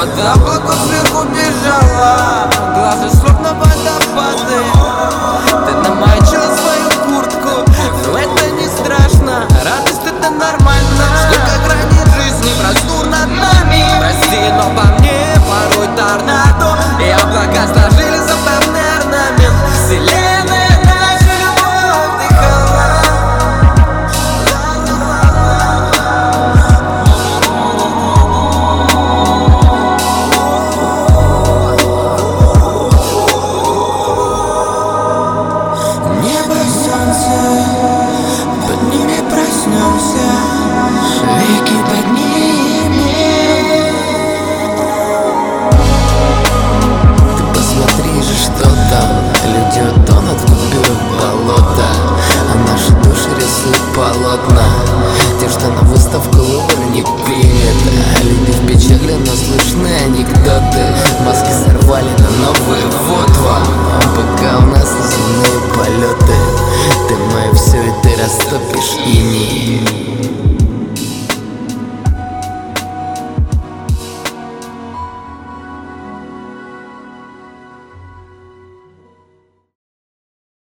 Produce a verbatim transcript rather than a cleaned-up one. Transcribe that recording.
Водопад сверху бежала, глаза словно водопады. Ты намочила свою куртку, но это не страшно. Радость это нормально. Сколько граней жизни простор над нами. Прости, но по мне порой торнадо, и облака сложили забавный орнамент. Вселенная наша любовь дыхала. Небо, солнце, под ними проснемся, веки подними. Ты посмотри же, что там. Люди утонут в купюрах болота, а наши души рисуют полотна. Те, что на выставку Лувр не пили.